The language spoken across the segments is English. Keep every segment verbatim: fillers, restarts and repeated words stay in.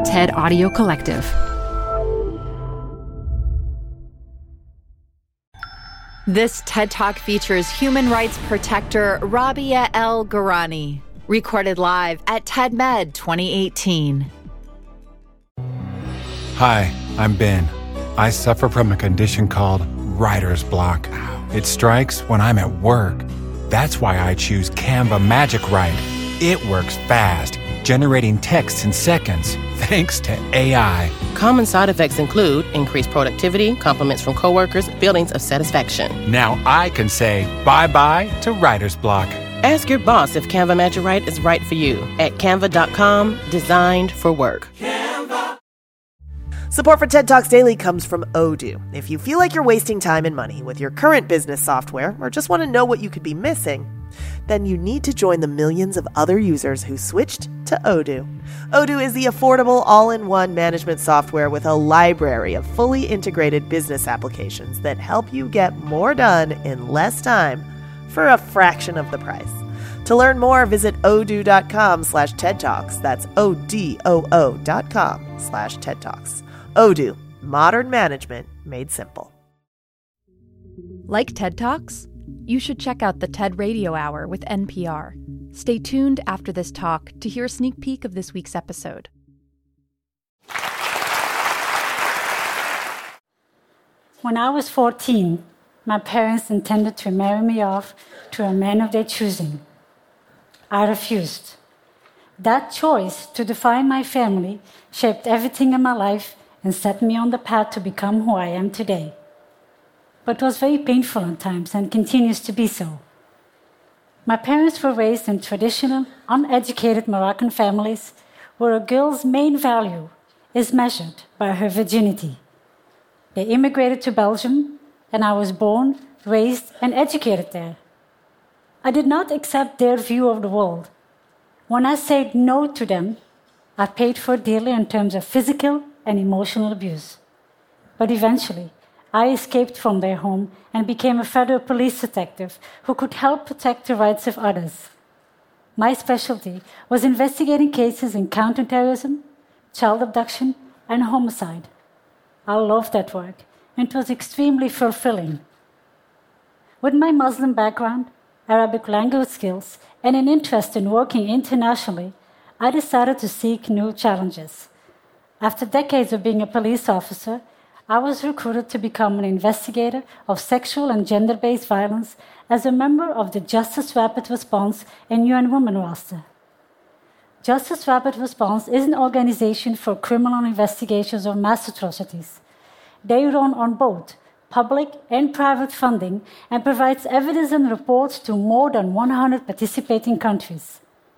TED Audio Collective. This TED Talk features human rights protector Rabia El-Gurani, recorded live at TEDMed twenty eighteen. Hi, I'm Ben. I suffer from a condition called writer's block. It strikes when I'm at work. That's why I choose Canva Magic Write. It works fast, generating text in seconds, thanks to A I. Common side effects include increased productivity, compliments from coworkers, feelings of satisfaction. Now I can say bye-bye to writer's block. Ask your boss if Canva Magic Write is right for you at canva dot com, designed for work. Support for TED Talks Daily comes from Odoo. If you feel like you're wasting time and money with your current business software or just want to know what you could be missing, then you need to join the millions of other users who switched to Odoo. Odoo is the affordable all-in-one management software with a library of fully integrated business applications that help you get more done in less time for a fraction of the price. To learn more, visit odoo.com slash TED Talks. That's O-D-O-O dot com slash TED Talks. Odoo, modern management made simple. Like TED Talks? You should check out the TED Radio Hour with N P R. Stay tuned after this talk to hear a sneak peek of this week's episode. When I was fourteen, my parents intended to marry me off to a man of their choosing. I refused. That choice to define my family shaped everything in my life and set me on the path to become who I am today. But it was very painful at times and continues to be so. My parents were raised in traditional, uneducated Moroccan families where a girl's main value is measured by her virginity. They immigrated to Belgium, and I was born, raised, and educated there. I did not accept their view of the world. When I said no to them, I paid for it dearly in terms of physical and emotional abuse. But eventually, I escaped from their home and became a federal police detective who could help protect the rights of others. My specialty was investigating cases in counterterrorism, child abduction, and homicide. I loved that work, and it was extremely fulfilling. With my Muslim background, Arabic language skills, and an interest in working internationally, I decided to seek new challenges. After decades of being a police officer, I was recruited to become an investigator of sexual and gender-based violence as a member of the Justice Rapid Response and U N Women roster. Justice Rapid Response is an organization for criminal investigations of mass atrocities. They run on both public and private funding and provides evidence and reports to more than one hundred participating countries.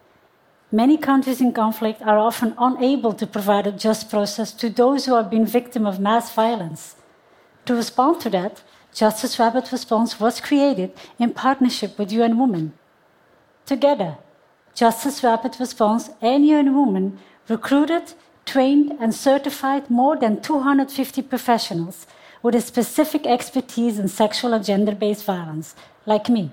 Many countries in conflict are often unable to provide a just process to those who have been victims of mass violence. To respond to that, Justice Rapid Response was created in partnership with U N Women. Together, Justice Rapid Response and U N Women recruited, trained, and certified more than two hundred fifty professionals with a specific expertise in sexual and gender-based violence, like me.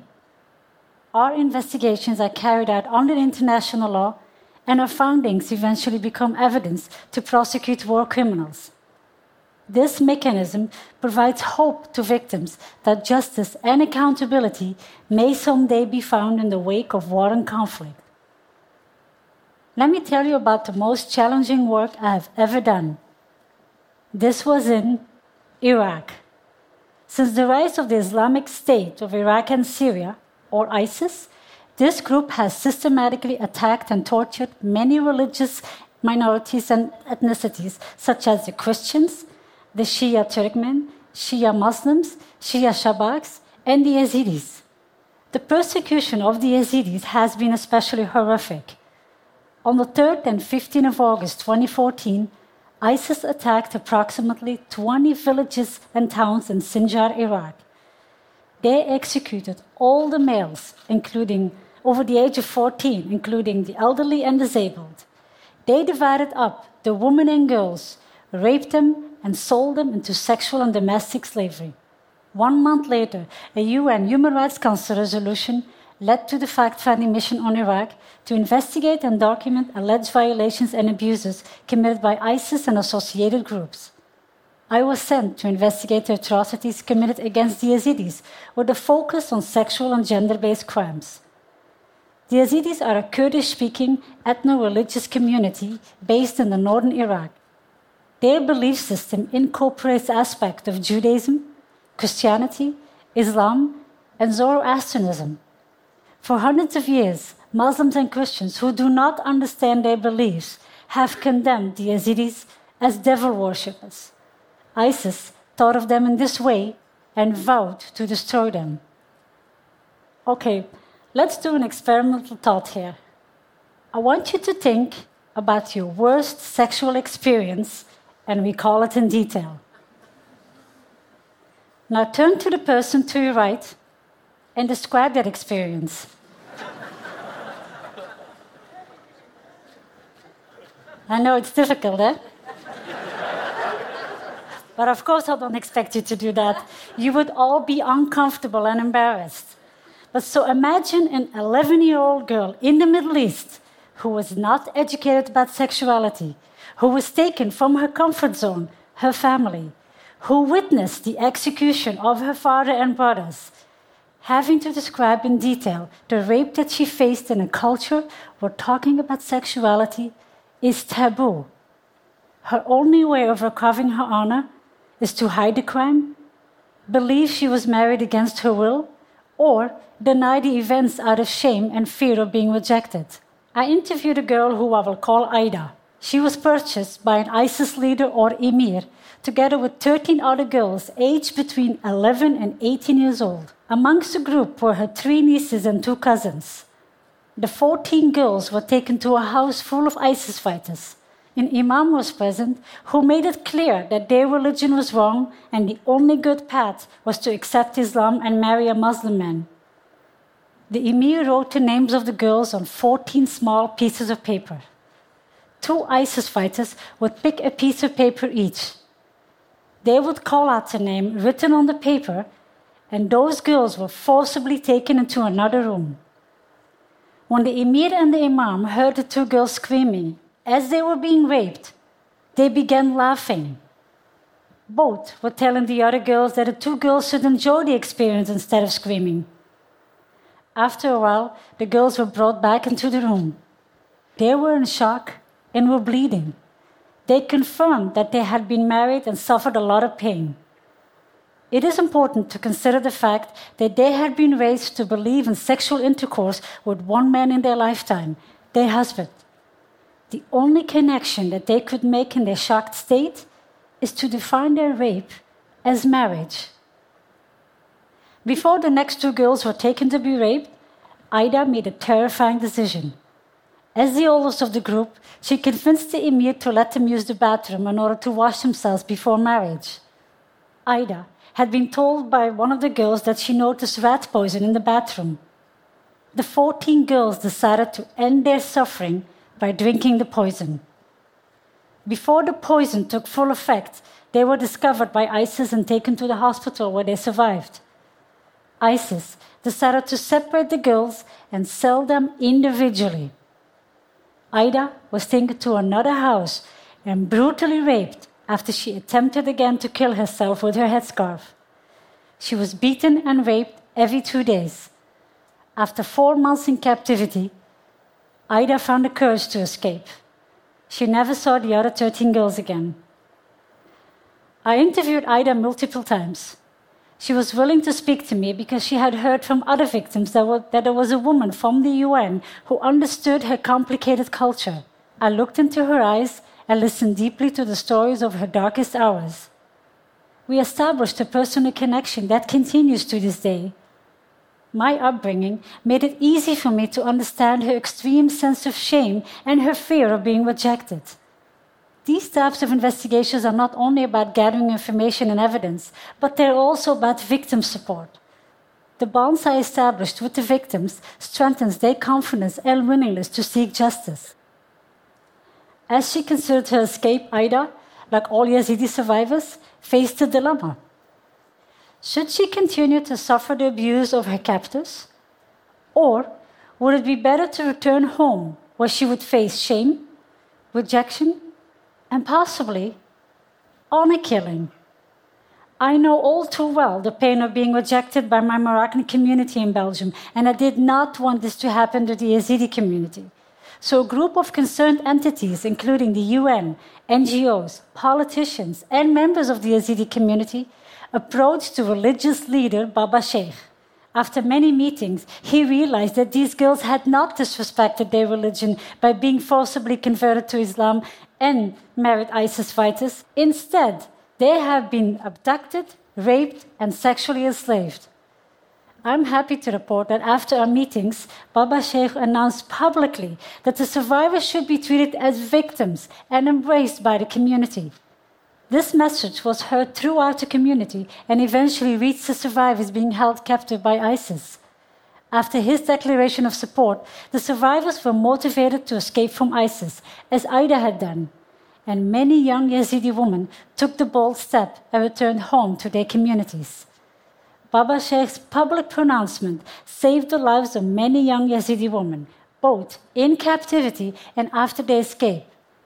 Our investigations are carried out under international law, and our findings eventually become evidence to prosecute war criminals. This mechanism provides hope to victims that justice and accountability may someday be found in the wake of war and conflict. Let me tell you about the most challenging work I have ever done. This was in Iraq. Since the rise of the Islamic State of Iraq and Syria, or ISIS, this group has systematically attacked and tortured many religious minorities and ethnicities, such as the Christians, the Shia Turkmen, Shia Muslims, Shia Shabaks, and the Yazidis. The persecution of the Yazidis has been especially horrific. On the third and fifteenth of August twenty fourteen, ISIS attacked approximately twenty villages and towns in Sinjar, Iraq. They executed all the males, including over the age of fourteen, including the elderly and disabled. They divided up the women and girls, raped them, and sold them into sexual and domestic slavery. One month later, a U N Human Rights Council resolution led to the fact-finding mission on Iraq to investigate and document alleged violations and abuses committed by ISIS and associated groups. I was sent to investigate the atrocities committed against the Yazidis with a focus on sexual and gender-based crimes. The Yazidis are a Kurdish-speaking ethno-religious community based in the northern Iraq. Their belief system incorporates aspects of Judaism, Christianity, Islam, and Zoroastrianism. For hundreds of years, Muslims and Christians who do not understand their beliefs have condemned the Yazidis as devil worshippers. ISIS thought of them in this way and vowed to destroy them. Okay, let's do an experimental thought here. I want you to think about your worst sexual experience and recall it in detail. Now turn to the person to your right and describe that experience. I know it's difficult, eh? But of course I don't expect you to do that. You would all be uncomfortable and embarrassed. But so imagine an eleven-year-old girl in the Middle East who was not educated about sexuality, who was taken from her comfort zone, her family, who witnessed the execution of her father and brothers, having to describe in detail the rape that she faced in a culture where talking about sexuality is taboo. Her only way of recovering her honor is to hide the crime, believe she was married against her will, or deny the events out of shame and fear of being rejected. I interviewed a girl who I will call Aida. She was purchased by an ISIS leader or emir, together with thirteen other girls aged between eleven and eighteen years old. Amongst the group were her three nieces and two cousins. The fourteen girls were taken to a house full of ISIS fighters. An imam was present who made it clear that their religion was wrong and the only good path was to accept Islam and marry a Muslim man. The emir wrote the names of the girls on fourteen small pieces of paper. Two ISIS fighters would pick a piece of paper each. They would call out the name written on the paper, and those girls were forcibly taken into another room. When the emir and the imam heard the two girls screaming as they were being raped, they began laughing. Both were telling the other girls that the two girls should enjoy the experience instead of screaming. After a while, the girls were brought back into the room. They were in shock and were bleeding. They confirmed that they had been married and suffered a lot of pain. It is important to consider the fact that they had been raised to believe in sexual intercourse with one man in their lifetime, their husband. The only connection that they could make in their shocked state is to define their rape as marriage. Before the next two girls were taken to be raped, Aida made a terrifying decision. As the oldest of the group, she convinced the emir to let them use the bathroom in order to wash themselves before marriage. Aida had been told by one of the girls that she noticed rat poison in the bathroom. The fourteen girls decided to end their suffering by drinking the poison. Before the poison took full effect, they were discovered by ISIS and taken to the hospital where they survived. ISIS decided to separate the girls and sell them individually. Aida was taken to another house and brutally raped after she attempted again to kill herself with her headscarf. She was beaten and raped every two days. After four months in captivity, Aida found the courage to escape. She never saw the other thirteen girls again. I interviewed Aida multiple times. She was willing to speak to me because she had heard from other victims that, were, that there was a woman from the U N who understood her complicated culture. I looked into her eyes and listened deeply to the stories of her darkest hours. We established a personal connection that continues to this day. My upbringing made it easy for me to understand her extreme sense of shame and her fear of being rejected. These types of investigations are not only about gathering information and evidence, but they're also about victim support. The bonds I established with the victims strengthens their confidence and willingness to seek justice. As she considered her escape, Aida, like all Yazidi survivors, faced a dilemma. Should she continue to suffer the abuse of her captors, Or would it be better to return home where she would face shame, rejection, and possibly honor killing? I know all too well the pain of being rejected by my Moroccan community in Belgium, and I did not want this to happen to the Yazidi community. So a group of concerned entities, including the U N, N G Os, politicians, and members of the Yazidi community, approached the religious leader, Baba Sheikh. After many meetings, he realized that these girls had not disrespected their religion by being forcibly converted to Islam and married ISIS fighters. Instead, they have been abducted, raped, and sexually enslaved. I'm happy to report that after our meetings, Baba Sheikh announced publicly that the survivors should be treated as victims and embraced by the community. This message was heard throughout the community and eventually reached the survivors being held captive by ISIS. After his declaration of support, the survivors were motivated to escape from ISIS, as Aida had done. And many young Yazidi women took the bold step and returned home to their communities. Baba Sheikh's public pronouncement saved the lives of many young Yazidi women, both in captivity and after their escape.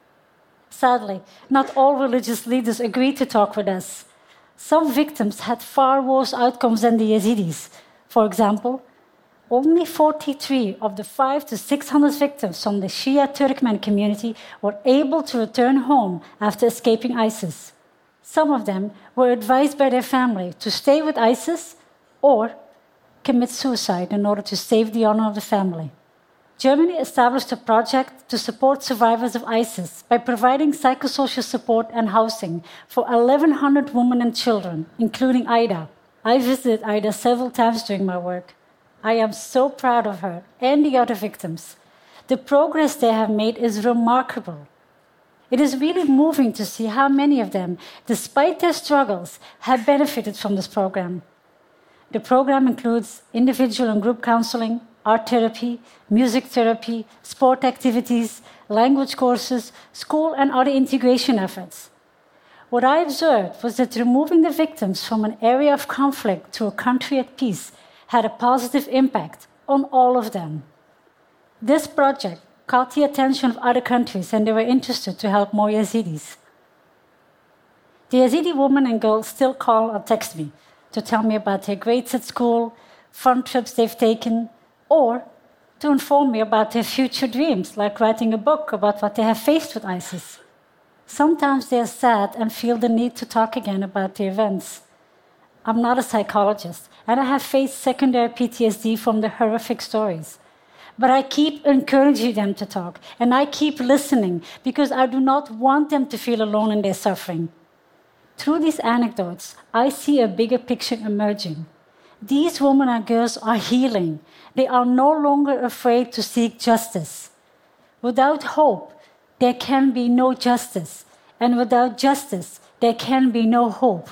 Sadly, not all religious leaders agreed to talk with us. Some victims had far worse outcomes than the Yazidis. For example, only forty-three of the five to six hundred victims from the Shia Turkmen community were able to return home after escaping ISIS. Some of them were advised by their family to stay with ISIS or commit suicide in order to save the honor of the family. Germany established a project to support survivors of ISIS by providing psychosocial support and housing for eleven hundred women and children, including Aida. I visited Aida several times during my work. I am so proud of her and the other victims. The progress they have made is remarkable. It is really moving to see how many of them, despite their struggles, have benefited from this program. The program includes individual and group counseling, art therapy, music therapy, sport activities, language courses, school and other integration efforts. What I observed was that removing the victims from an area of conflict to a country at peace had a positive impact on all of them. This project caught the attention of other countries and they were interested to help more Yazidis. The Yazidi women and girls still call or text me to tell me about their grades at school, fun trips they've taken, or to inform me about their future dreams, like writing a book about what they have faced with ISIS. Sometimes they are sad and feel the need to talk again about the events. I'm not a psychologist, and I have faced secondary P T S D from the horrific stories. But I keep encouraging them to talk, and I keep listening because I do not want them to feel alone in their suffering. Through these anecdotes, I see a bigger picture emerging. These women and girls are healing. They are no longer afraid to seek justice. Without hope, there can be no justice. And without justice, there can be no hope.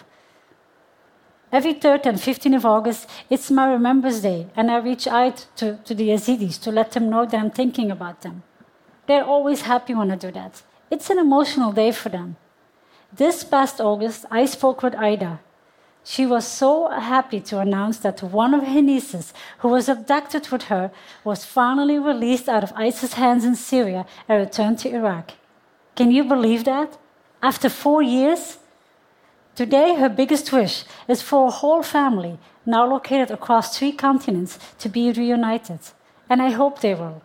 Every third and fifteenth of August, it's my Remembrance Day, and I reach out to, to the Yazidis to let them know that I'm thinking about them. They're always happy when I do that. It's an emotional day for them. This past August, I spoke with Aida. She was so happy to announce that one of her nieces, who was abducted with her, was finally released out of ISIS' hands in Syria and returned to Iraq. Can you believe that? After four years? Today, her biggest wish is for a whole family, now located across three continents, to be reunited. And I hope they will.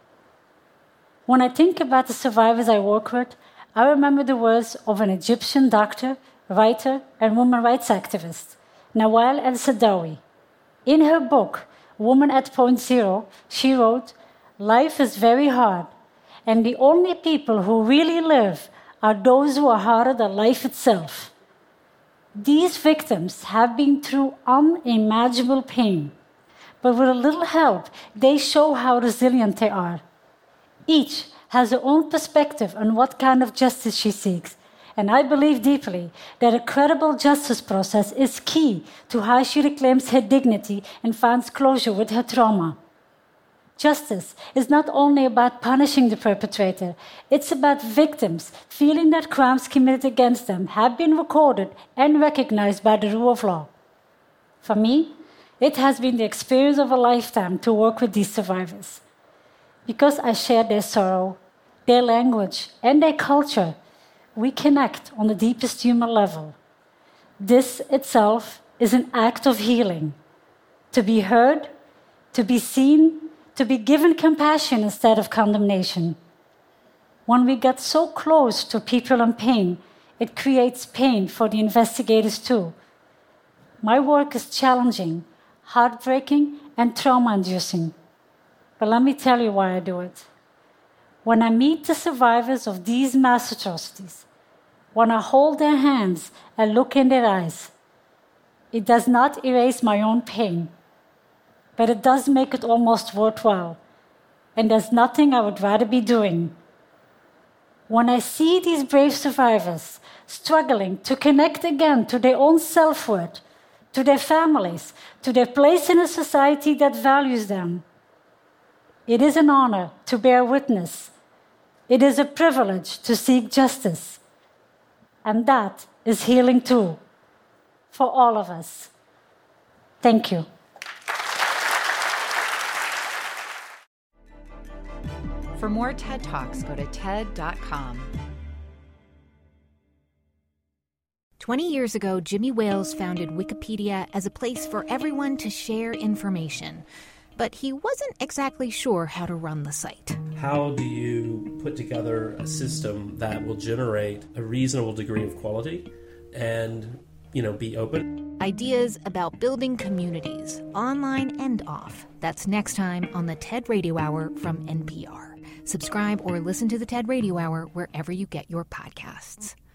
When I think about the survivors I work with, I remember the words of an Egyptian doctor, writer, and women rights activist, Nawal El-Saadawi. In her book, Woman at Point Zero, she wrote, "Life is very hard, and the only people who really live are those who are harder than life itself." These victims have been through unimaginable pain, but with a little help, they show how resilient they are. Each has her own perspective on what kind of justice she seeks, and I believe deeply that a credible justice process is key to how she reclaims her dignity and finds closure with her trauma. Justice is not only about punishing the perpetrator, it's about victims feeling that crimes committed against them have been recorded and recognized by the rule of law. For me, It has been the experience of a lifetime to work with these survivors. Because I share their sorrow, their language, and their culture, we connect on the deepest human level. This itself is an act of healing. To be heard, to be seen, to be given compassion instead of condemnation. When we get so close to people in pain, it creates pain for the investigators too. My work is challenging, heartbreaking, and trauma-inducing. But let me tell you why I do it. When I meet the survivors of these mass atrocities, when I hold their hands and look in their eyes, it does not erase my own pain, but it does make it almost worthwhile. And there's nothing I would rather be doing. When I see these brave survivors struggling to connect again to their own self-worth, to their families, to their place in a society that values them, it is an honor to bear witness. It is a privilege to seek justice. And that is healing too, for all of us. Thank you. For more TED Talks, go to TED dot com. Twenty years ago, Jimmy Wales founded Wikipedia as a place for everyone to share information. But he wasn't exactly sure how to run the site. How do you put together a system that will generate a reasonable degree of quality and, you know, be open? Ideas about building communities, online and off. That's next time on the TED Radio Hour from N P R. Subscribe or listen to the TED Radio Hour wherever you get your podcasts.